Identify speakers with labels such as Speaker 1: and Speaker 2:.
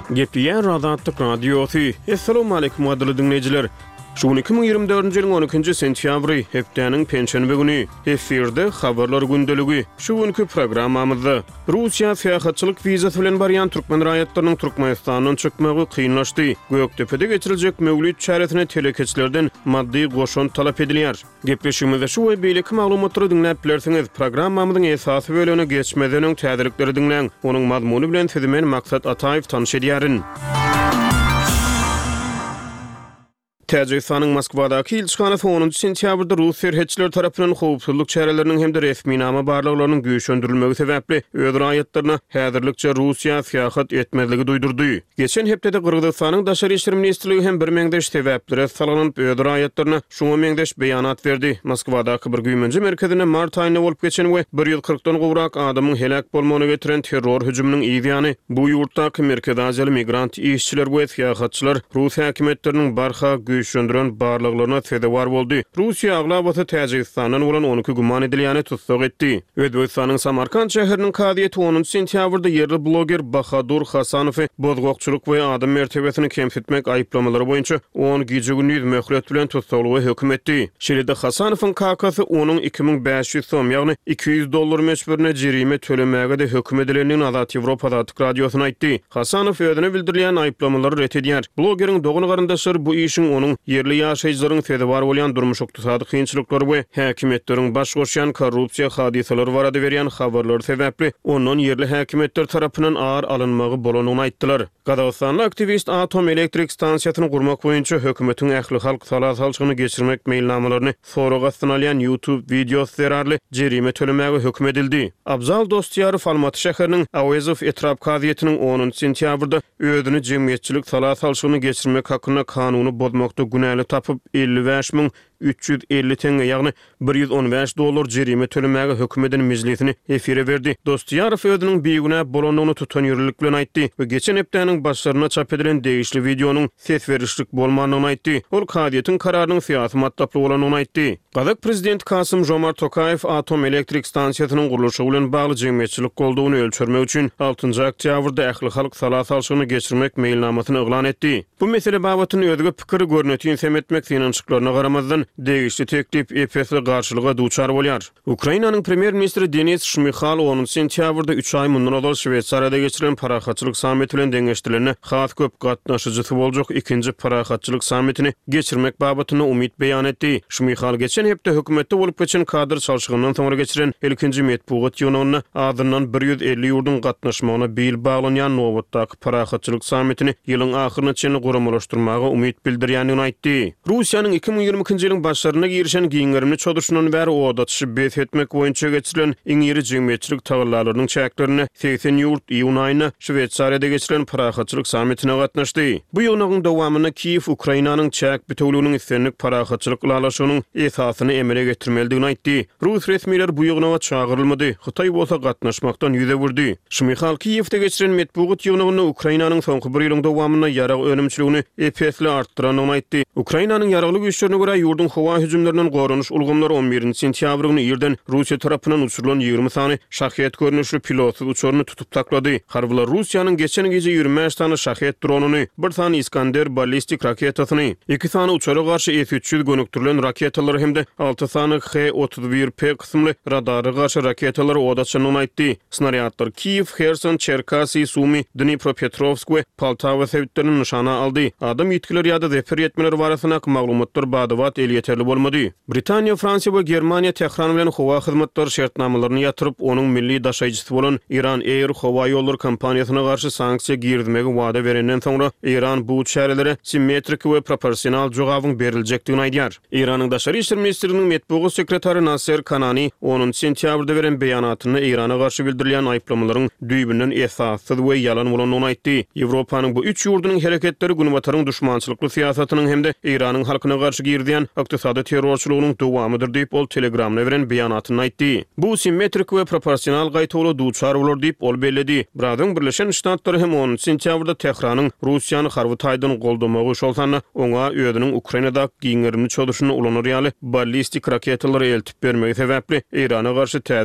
Speaker 1: Gepleyen Azadlyk Radiosu. Assalamu alaykum adly dinleyijiler. Şu 2024-nji ýylyň 12-nji sentýabry hepdeniň penşenbe güni efirde habarlar gündeligi. Şu günkü programmamyzda Russiýa seýahatçylyk wizasy bilen barýan türkmen raýatlarynyň Türkmenistanyň çykmagy kynlaşdy. Göktepe'de geçiriljek mevlüt çäresine telekeçlerden maddi goşun talap edilýär. Gepleşigimizde şu we beýleki maglumatlary dinläp bilersiňiz. Programmamyzyň esasy bölüne geçmeden öň täzelikleri dinleň. Onuň mazmuny bilen sizimen Maksat Ataýew tanyş edýärin. Täjikistanyň Moskwadaky elçixanasy 10-njy sentýabrda Rus serhetçiler tarapyndan howpsuzlyk çäreleriniň hem de resminama barlyklarynyň güýçlendirilmegi sebäpli öz raýatlaryna häzirlikçe Russiýa seýahat etmezligi duýdurdy. Geçen hepdede Kırgızstanyň Daşary işler ministrligi hem bir meňdeş sebäplere salanyp öz raýatlaryna şoňa meňdeş beýanat berdi. Moskwadaky bir güýmenji merkezine mart aýyna bolup geçen we 140-dan gowrak adamyň helak bolmagyna getiren terror hüjüminiň ýygyany bu ýurtdaky Merkez Aziýaly migrant işçiler we seýahatçylar Rus häkimetleriniň barha güýçlendiren barlyklaryna sebäp boldy. Russiýa aglabaty Täjikistanyň bolan 12 guman edilýäni tutsak etdi. Özbekistanyň Samarkand şäheriniň kadiýeti 10-njy sentýabrda yerli bloger Bahadur Hasanowy bozgokçuluk we adam mertebesini kemsitmek aýyplamalary boýunça 10 gije günlük möhlet bilen tutsaklygy hökm etdi. Şeýle Hasanowyň kakasy onuň 2500 som, ýagny $200 meçberine jerime tölemäge de hökm edilenini Azat Ýewropa Azatlyk radiosyna aýtdy. Hasanow özüne bildirilýän aýyplamalary ret edýär. Blogeriň dogany garyndaşlary bu işin onuň yerli ýaşaýjylaryň sebäp bolan durmuş ykdysady kynçylyklary we häkimetleriň baş goşýan korrupsiýa hadiseleri barada berýän habarlar sebäpli onuň yerli häkimetler tarapyndan ağır alınmagy bolanyny aýtdylar. Gadastanly aktivist atom elektrik stansiýasyny gurmak boýunça hökümetiň ähli halk salasalçygyny geçirmek meýilnamalaryny soraga synalýan YouTube videosy zerarly jerime tölemäge hökm edildi. Abzal Dostýarow Almaty şäheriniň Awezow etrap kadiýetiniň 10-njy sentýabrda özüni jemgyýetçilik salasalçygyny geçirmek hakyna kanuny bozmakda günäli tapyp 55.350 tenge, ýagny $115 jerime tölemäge hökm eden mejlisini efire berdi. Dostýarow özüniň beýgüne bolanyny tutan ýürürlik bilen aýtdy we geçen hepdeniň başlaryna çap edilen degişli videonyň ses berişlik bolmanyny aýtdy. Ol kadiýetiň kararynyň syýasy matdaply bolanyny aýtdy. Kazak prezident Kasym Jomart Tokayew atom elektrik stansiýasynyň gurulşy bilen bagly jemgyýetçilik goldugyny ölçermek üçin 6-njy oktýabrda ähli halk salasalçygyny geçirmek meýilnamasyny eglan etdi. Bu mesele babatyny özüge pikir görnetýän semetmek finançyklaryna garamazdan degişli teklip EPS-le garşylyga duçar bolýar. Ukrainanyň premier ministri Denis Shmyhal 10-njy sentýabrda 3 ay mundan ol Şwetsariýada geçirilen parahatçylyk sammiti bilen deňeşdirilen has köp gatnaşyjysy boljak ikinji parahatçylyk sammitini geçirmek babatyna umyt beýan etdi. Shmyhal geçen hepde hökümetde bolup geçen kadr çalşygynyň soňra geçiren ilkinji metbuat ýygynyna adyndan 150 ýurdun gatnaşmagyna beýil baglanýan nowatdaky parahatçylyk sammitini ýylyň ahyryna çenli guramalaşdyrmaga umyt bildirýänini aýtdy. Russiýanyň 2022-nji ýylyň başlaryna girişen giňerimli çodurşundan bäri odaçy bet etmek boýunça geçirilen iň ýeri jemgyýetçilik taglarynyň çäklerini 80 ýurt iýun aýyna Şwetsariýada geçirilen parahatçylyk sammitine gatnaşdy. Bu ýylyň dowamyna Kiýew Ukrainanyň çäk bütewliginiň islenlik parahatçylyk ulalaşygynyň esasyny emele getirmeligini aýtdy. Rus resmiýetler bu ýygyna çağırylmady. Hytaý bolsa gatnaşmakdan ýüze wurdy. Shmyhal Kiýewde geçirilen metbuat ýygynyny Ukrainanyň soňky bir ýylyň dowamyna ýarag önümçiligini EPS-le artdyranyny aýtdy. Ukrainanyň ýaraglyk güýçlerine görä ýurdun howa hüjümlerinden gorunuş ulgamlary 11-nji sentýabr güni ýerden Russiýa tarapyndan uçurulan 20 sany şahyet görnüşli pilotsuz uçuryny tutup taklady. Harbylar Russiýanyň geçen gece 25 sany şahyet dronuny, bir sany Iskander ballistik raketasyny, 2 sany uçara garşy S-300 gönüktirilen raketalary hem de 6 sany H-31P kysymly radary garşy raketalary odaçynyny aýtdy. Snaryadlar Kiýew, Kherson, Cherkasy, Sumy, Dnipropetrovsk we Poltava sebitlerini nişana aldy. Adam ýetkiler ýa-da zeper ýetmeler barasyna maglumatlar badybat el ýeterli bolmady. Britaniýa, Fransiýa we Germaniýa Tehran bilen howa hyzmatlary şertnamalaryny ýatyryp, onuň milli daşaýjysy bolan Iran Air howa ýolları kompaniýasyna garşy sanksiýa girdimegi wada berenden soňra Iran bu çärelere simmetrik we proporsional jogabyň beriljekdigini aýdýar. Iranyň daşary işler ministriniň metbuat sekretary Nasser Kanani 10 sentýabrda beren beýanatyny Irana garşy bildirilýän aýyplamalaryň düýbünden esassız we ýalan bolanyny aýtdy. Ýewropanyň bu 3 ýurdunyň hereketleri günübataryň düşmançylykly siýasatynyň hem de Iranyň halkyna garşy girdiýän ykdysady terrorçylygynyň dowamydyr diýip ol telegramna beren beýanatyny aýtdy. Bu simmetrik we proporsional gaýtawly duçar bolar diýip ol belledi. Bradyň Birleşen Ştatlary hem 10 sentýabrda Tehranyň Russiýany harby taýdan goldamagy şolsany oňa özüniň Ukrainada giňerimli çodurşuny ulanyr ýaly ballistik raketalary eltip bermegi sebäpli Irana garşy